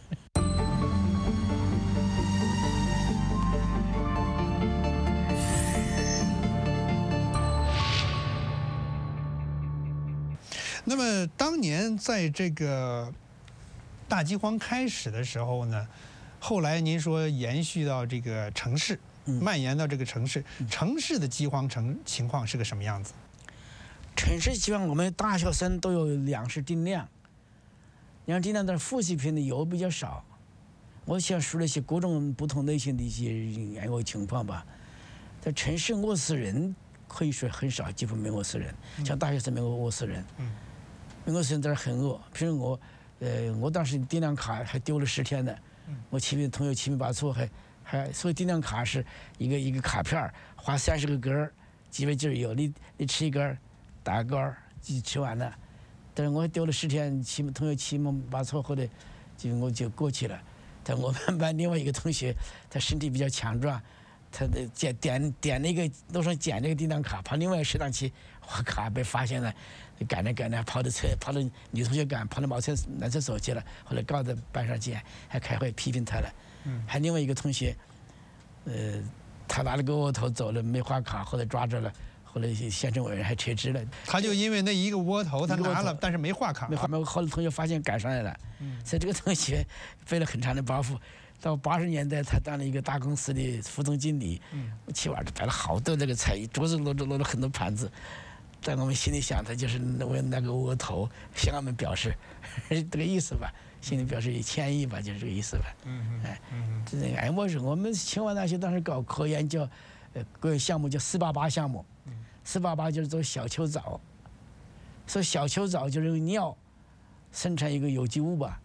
那么当年在这个大饥荒开始的时候呢，后来您说延续到这个城市，蔓延到这个城市，城市的饥荒情况是个什么样子？ 城市饥荒，我们大学生都有粮食定量，粮食定量但是副食品的油比较少。我想说了一些各种不同类型的一些挨饿情况吧。在城市饿死人可以说很少，几乎没饿死人，像大学生没饿死人。没饿死人但是很饿，譬如我当时定量卡还丢了10天呢。我同学七拼八凑还所以定量卡是一个卡片，画30个格，几位劲有，你吃一根，打个勾，吃完了。但是我丢了10天，同学七拼八凑后来我就过去了。但我们班另外一个同学，他身体比较强壮，他的点那个路上捡那个定量卡，跑另外一个食堂去，我卡被发现了。赶着跑的女同学跑到男厕所去了，后来告到班上去，还开会批评他了。还另外一个同学，他拿了个窝头走了，没画卡，后来抓着了，后来县政委员还撤职了。 他就因为那一个窝头，他拿了，但是没画卡。 后来同学发现赶上来了，所以这个同学背了很长的包袱。到80年代，他当了一个大公司的副总经理，去玩摆了好多那个菜，桌子摞了很多盘子。在我们心里想，他就是为那个窝头向我们表示这个意思吧，心里表示歉意吧，就是这个意思吧。这个挨饿是我们清华大学当时搞科研叫个项目叫488项目，488就是做小球藻，所以小球藻就是用尿生产一个有机物吧。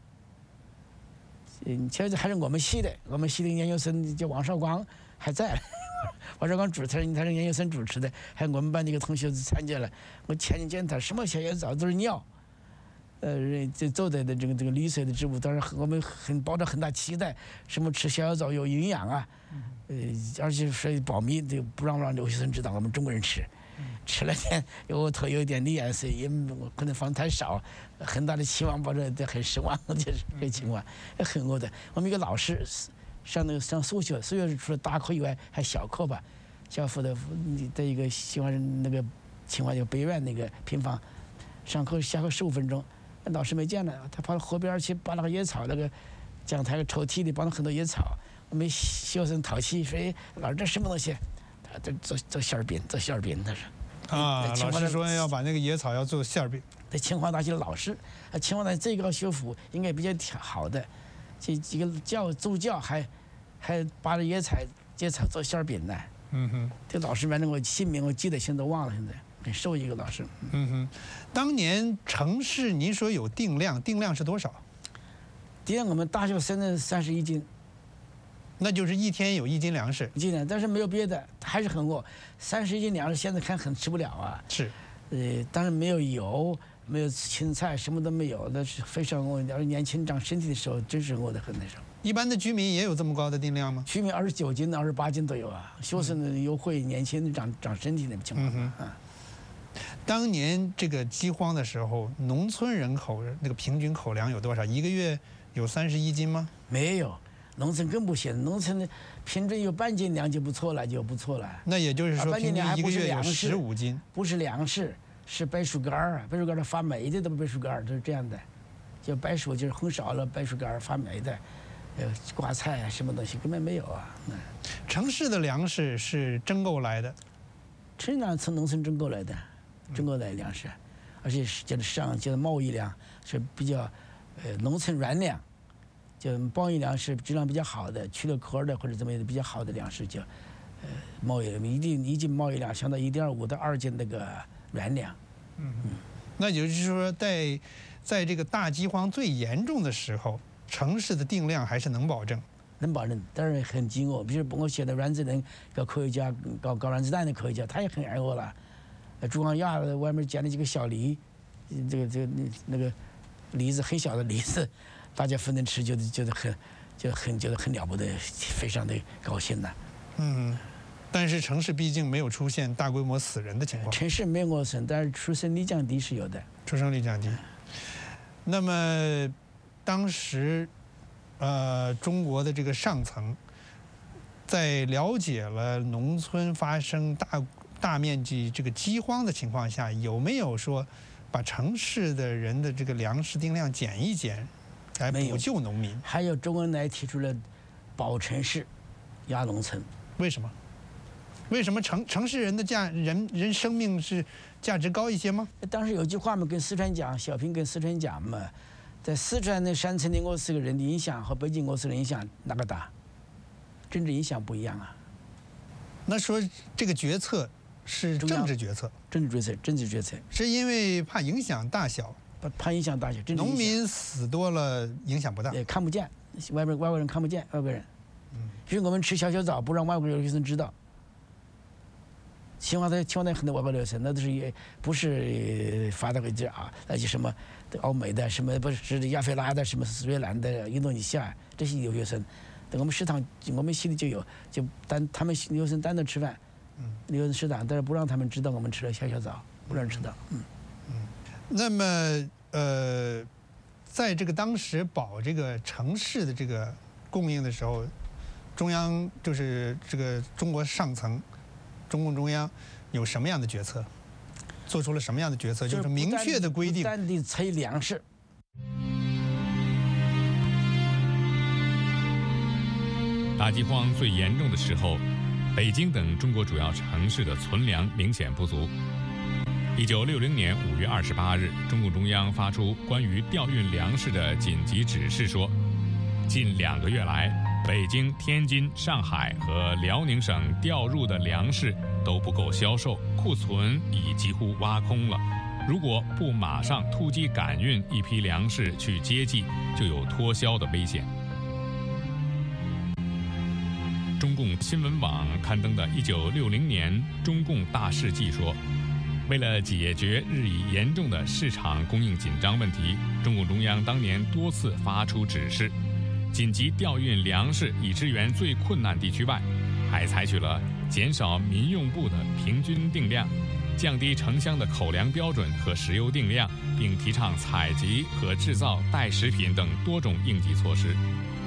其实还是我们系的研究生叫王绍光还在。王绍光他是研究生主持的，还有我们班的一个同学参加了。我前几见他什么小球藻都是尿，这做的这个绿色的植物，当然我们抱着很大期待，什么吃小球藻有营养啊，而且是保密，不让留学生知道我们中国人吃。 吃了点额头有点脸色，也可能放太少，很大的期望，抱着很失望，就是这个情况，很饿的。我们一个老师上数学除了大课以外还小课吧，小课的一个喜欢那个情况就北苑那个平房，下课15分钟，老师没见了，他跑到河边去把那个野草那个讲台抽屉里放了很多野草，我们学生淘气说：“老师这什么东西？”他做馅儿饼，他说。 老师说要把那个野草要做馅儿饼。 在清华大学的老师，清华大学最高学府应该比较好的，这几个助教还把这野草做馅儿饼呢。这老师反正我姓名我记得，现在忘了，现在很瘦一个老师。 当年城市您说有定量是多少？ 定量我们大学生的31斤。 那就是一天有1斤粮食， 但是没有别的，还是很饿。31斤粮食现在看很吃不了啊。 是， 当然没有油，没有青菜，什么都没有，那是非常饿。要是年轻长身体的时候，真是饿得很那什么。 一般的居民也有这么高的定量吗？ 居民29斤、28斤都有啊。学生的优惠，年轻长身体的情况。 当年这个饥荒的时候，农村人口那个平均口粮有多少？一个月有31斤吗？ 没有。农村更不行，农村的平均有半斤粮就不错了。 那也就是说，平均一个月有15斤， 不是粮食，是白薯干儿。白薯干儿发霉的都白薯干儿，就是这样的。就白薯就是烘烧了，白薯干儿发霉的，挂菜啊什么东西根本没有啊。 城市的粮食是征购来的， 城市粮从农村征购来的，征购来粮食，而且是就是贸易粮是比较农村软粮。就贸易粮食质量比较好的，去了壳的或者怎么样的比较好的粮食叫，贸易一斤贸易量相当于1.5到2斤那个软粮。 那也就是说，在这个大饥荒最严重的时候，城市的定量还是能保证。 能保证，当然很饥饿。比如我写的原子能搞科学家，搞原子弹的科学家，他也很挨饿了。中央亚外面捡了几个小梨，那个梨子很小的梨子。大家分着吃，觉得很了不得，非常的高兴的。 但是城市毕竟没有出现大规模死人的情况。 城市没有饿死，但是出生率降低是有的。 出生率降低。那么，当时，中国的这个上层，在了解了农村发生大面积这个饥荒的情况下，有没有说把城市的人的这个粮食定量减一减？来补救农民， 还有周恩来提出了保城市、压农村。 为什么？为什么城市人的人生命是价值高一些吗？ 当时有句话嘛，跟四川讲，小平跟四川讲嘛，在四川的山村的饿死个人的影响和北京饿死人影响哪个大？政治影响不一样啊。 那说这个决策是政治决策， 政治决策， 是因为怕影响大小。 怕影响大小， 农民死多了影响不大， 看不见，外国人看不见，外国人。比如我们吃小枣，不让外国留学生知道。清华大很多外国留学生，那都是也不是发达国家啊，那些什么欧美的，什么不是亚非拉的，什么越南的、印度尼西亚这些留学生，等我们食堂，我们系里就有，就他们留学生单独吃饭，留学生食堂，但是不让他们知道我们吃了小枣，不让人知道。 那么在这个当时保这个城市的这个供应的时候，中央就是这个中国上层，中共中央有什么样的决策？做出了什么样的决策？就是明确的规定。 不断地催粮食。 大饥荒最严重的时候，北京等中国主要城市的存粮明显不足。1960年5月28日，中共中央发出关于调运粮食的紧急指示说，近2个月来，北京、天津、上海和辽宁省调入的粮食都不够销售，库存已几乎挖空了。如果不马上突击赶运一批粮食去接济，就有脱销的危险。中共新闻网刊登的1960年中共大事记说，为了解决日益严重的市场供应紧张问题，中共中央当年多次发出指示，紧急调运粮食以支援最困难地区外，还采取了减少民用部的平均定量，降低城乡的口粮标准和石油定量，并提倡采集和制造代食品等多种应急措施。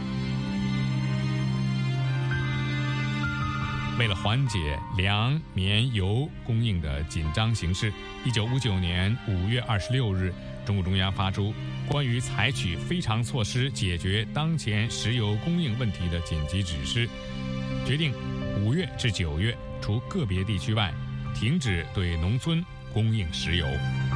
为了缓解粮、棉、油供应的紧张形势，1959年5月26日，中共中央发出关于采取非常措施解决当前石油供应问题的紧急指示，决定5月至9月，除个别地区外，停止对农村供应石油。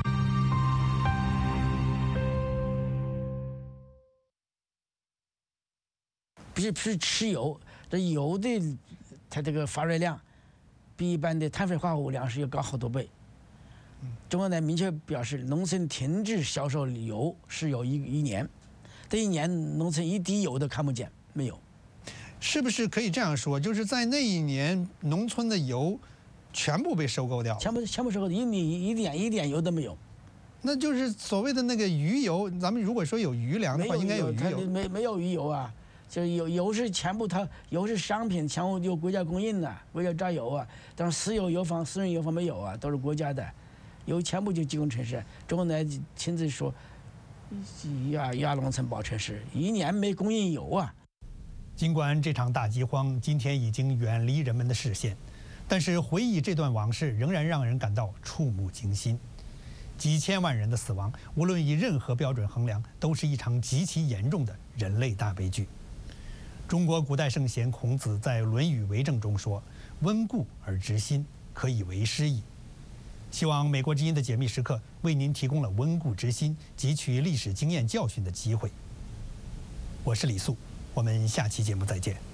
不是吃油，这油的它这个发热量比一般的碳水化合物量是要高好多倍。中国呢明确表示，农村停止销售油是有一年，这一年农村一滴油都看不见，没有。 是不是可以这样说？就是在那一年，农村的油全部被收购掉了， 全部收购，一点油都没有。 那就是所谓的那个余油。咱们如果说有余粮的话，应该有余油。 没有余油啊，就是油是全部油是商品，全部由国家供应的，国家榨油啊。但是私人油坊没有啊，都是国家的，油全部就集中城市。中国呢亲自说，压农村保城市，一年没供应油啊。 尽管这场大饥荒今天已经远离人们的视线，但是回忆这段往事仍然让人感到触目惊心。几千万人的死亡，无论以任何标准衡量，都是一场极其严重的人类大悲剧。中国古代圣贤孔子在《论语为政》中说：“温故而知新，可以为师矣。”希望美国之音的解密时刻为您提供了温故知新、汲取历史经验教训的机会。我是李素。我们下期节目再见。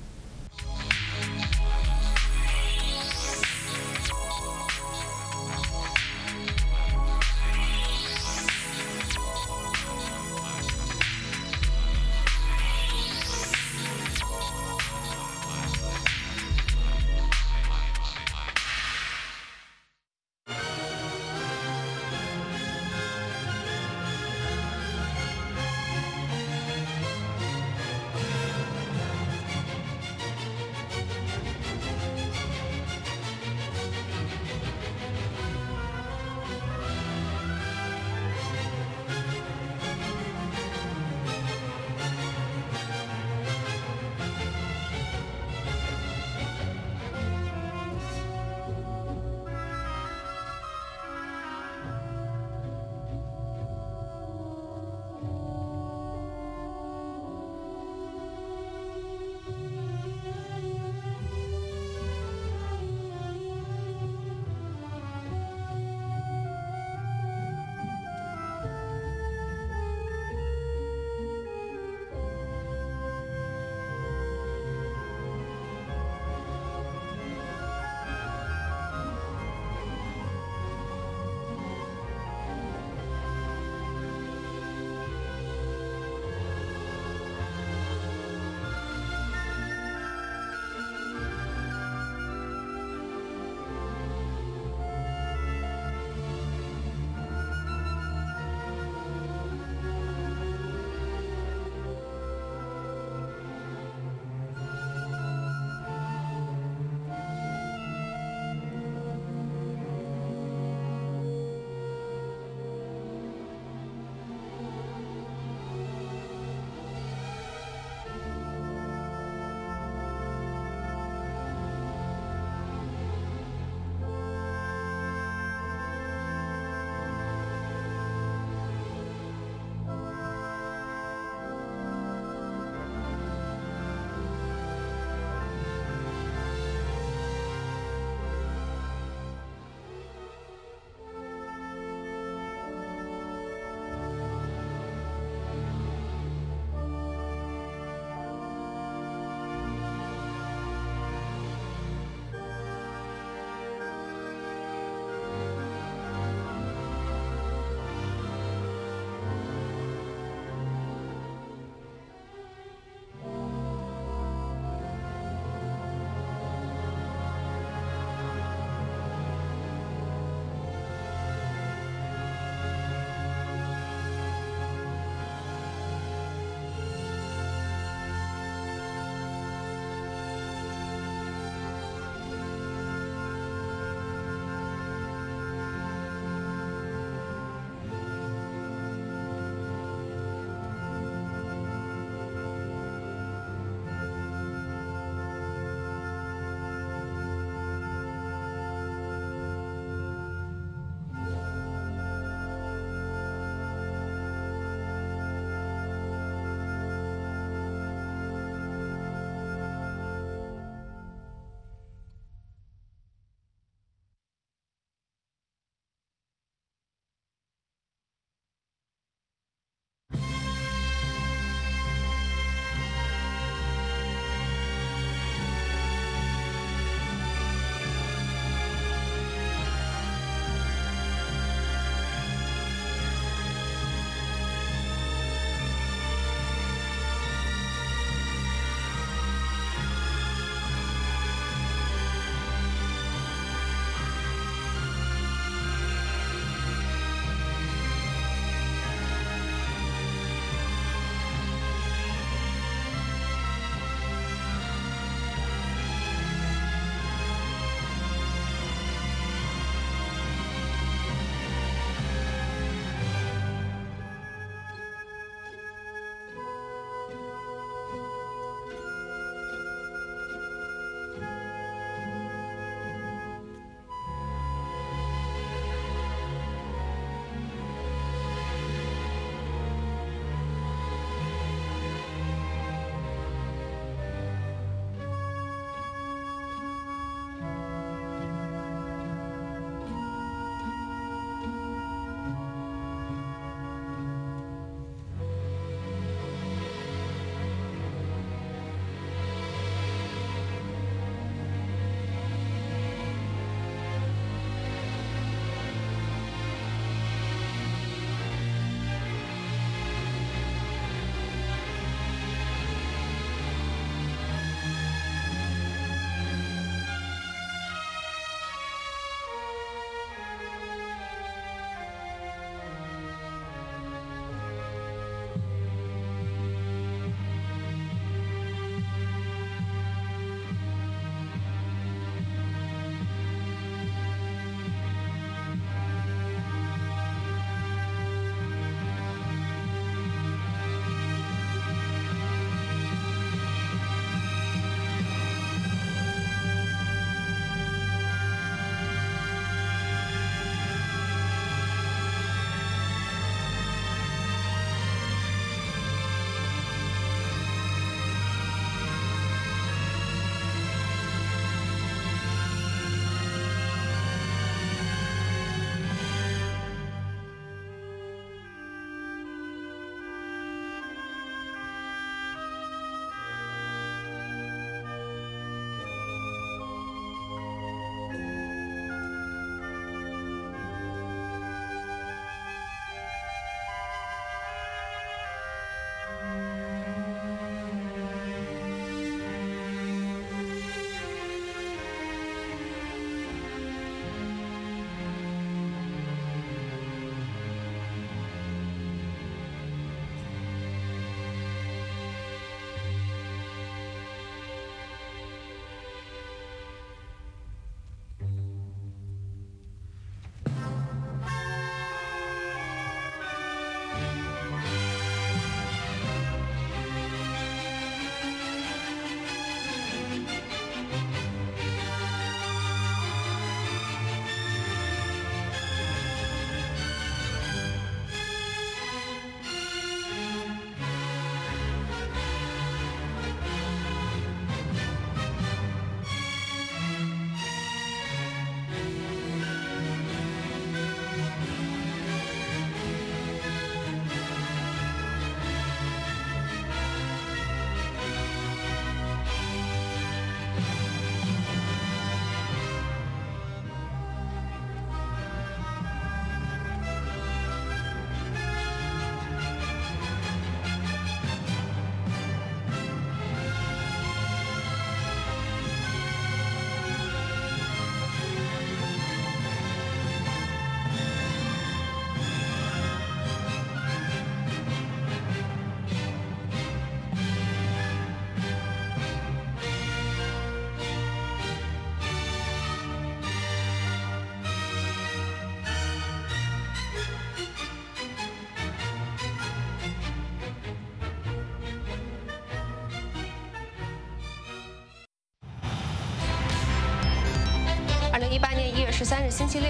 2018年1月13日星期六。